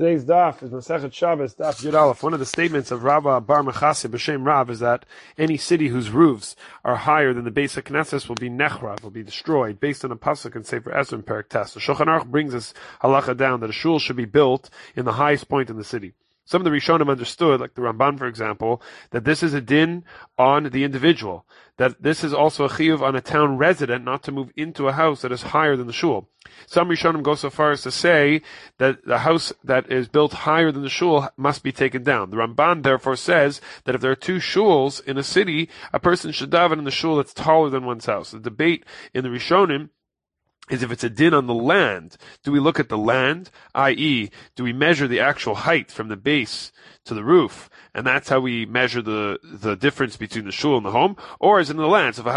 Today's daf is Masechet Shabbos, daf Yud Aleph. One of the statements of Rabba Bar Mechasi B'Shem Rav is that any city whose roofs are higher than the base of Knesset will be nechrav, will be destroyed, based on a pasuk in Sefer Esra and Perek Tes. The Shulchan Aruch brings this halacha down that a shul should be built in the highest point in the city. Some of the Rishonim understood, like the Ramban, for example, that this is a din on the individual, that this is also a chiyuv on a town resident not to move into a house that is higher than the shul. Some Rishonim go so far as to say that the house that is built higher than the shul must be taken down. The Ramban therefore says that if there are two shuls in a city, a person should daven in the shul that's taller than one's house. The debate in the Rishonim is if it's a din on the land. Do we look at the land, i.e., do we measure the actual height from the base to the roof, and that's how we measure the difference between the shul and the home? Or is it in the land? So if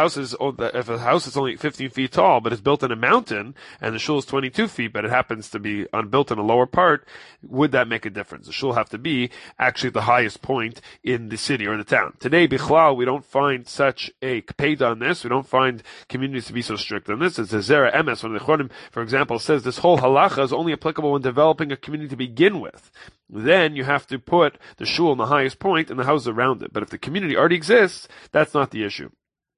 a house is only 15 feet tall, but it's built in a mountain, and the shul is 22 feet, but it happens to be built in a lower part, would that make a difference? The shul have to be actually at the highest point in the city or the town. Today, Bichlal, we don't find such a kpeda on this. We don't find communities to be so strict on this. It's a Zera Emes. One of the Chodim, for example, says this whole halacha is only applicable when developing a community to begin with. Then you have to put the shul in the highest point and the houses around it. But if the community already exists, that's not the issue.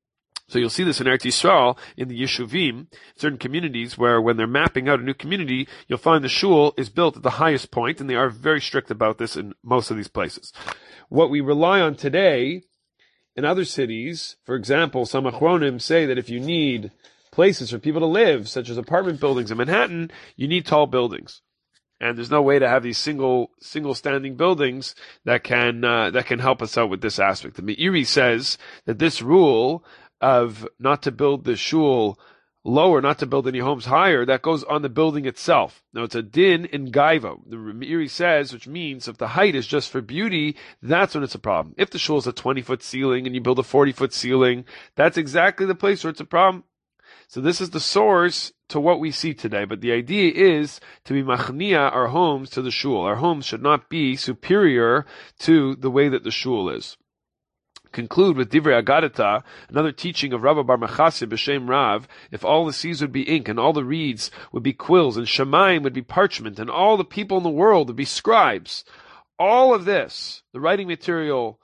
So you'll see this in Eretz Yisrael, in the Yeshuvim, certain communities where when they're mapping out a new community, you'll find the shul is built at the highest point, and they are very strict about this in most of these places. What we rely on today in other cities, for example, some Achronim say that if you need places for people to live, such as apartment buildings in Manhattan, you need tall buildings. And there's no way to have these single standing buildings that can help us out with this aspect. The Meiri says that this rule of not to build the shul lower, not to build any homes higher, that goes on the building itself. Now it's a din in gaiva. The Meiri says, which means if the height is just for beauty, that's when it's a problem. If the shul is a 20-foot ceiling and you build a 40-foot ceiling, that's exactly the place where it's a problem. So this is the source to what we see today. But the idea is to be machnia our homes to the shul. Our homes should not be superior to the way that the shul is. Conclude with Divrei Agadata, another teaching of Rabba Bar Mechasi B'Shem Rav. If all the seas would be ink, and all the reeds would be quills, and Shemayim would be parchment, and all the people in the world would be scribes, all of this, the writing material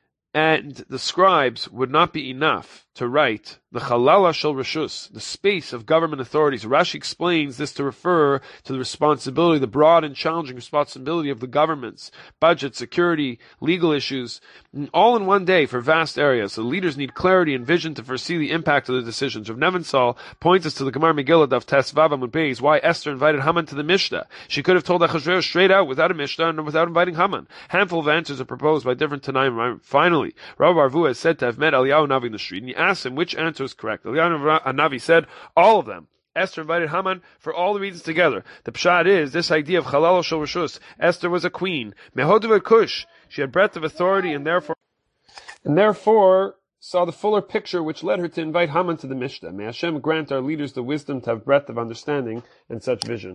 and the scribes, would not be enough to write the Chalala Shel Rishus, the space of government authorities. Rashi explains this to refer to the responsibility, the broad and challenging responsibility of the governments, budget, security, legal issues, all in one day for vast areas. So leaders need clarity and vision to foresee the impact of the decisions. Rav Nebenzahl points us to the Gemara Megillah Daf Tes Vav Amud Beis, why Esther invited Haman to the Mishnah. She could have told Achashverosh straight out without a Mishnah and without inviting Haman. Handful of answers are proposed by different Tanaim. Finally, Rabbi Barvua is said to have met Eliyahu Navi in the street, and he asked him which answer is correct. Eliyahu Navi said, all of them. Esther invited Haman for all the reasons together. The pshat is, this idea of Chalal Shel Rishus, Esther was a queen. Mehodu Kush, she had breadth of authority and therefore saw the fuller picture which led her to invite Haman to the Mishnah. May Hashem grant our leaders the wisdom to have breadth of understanding and such vision.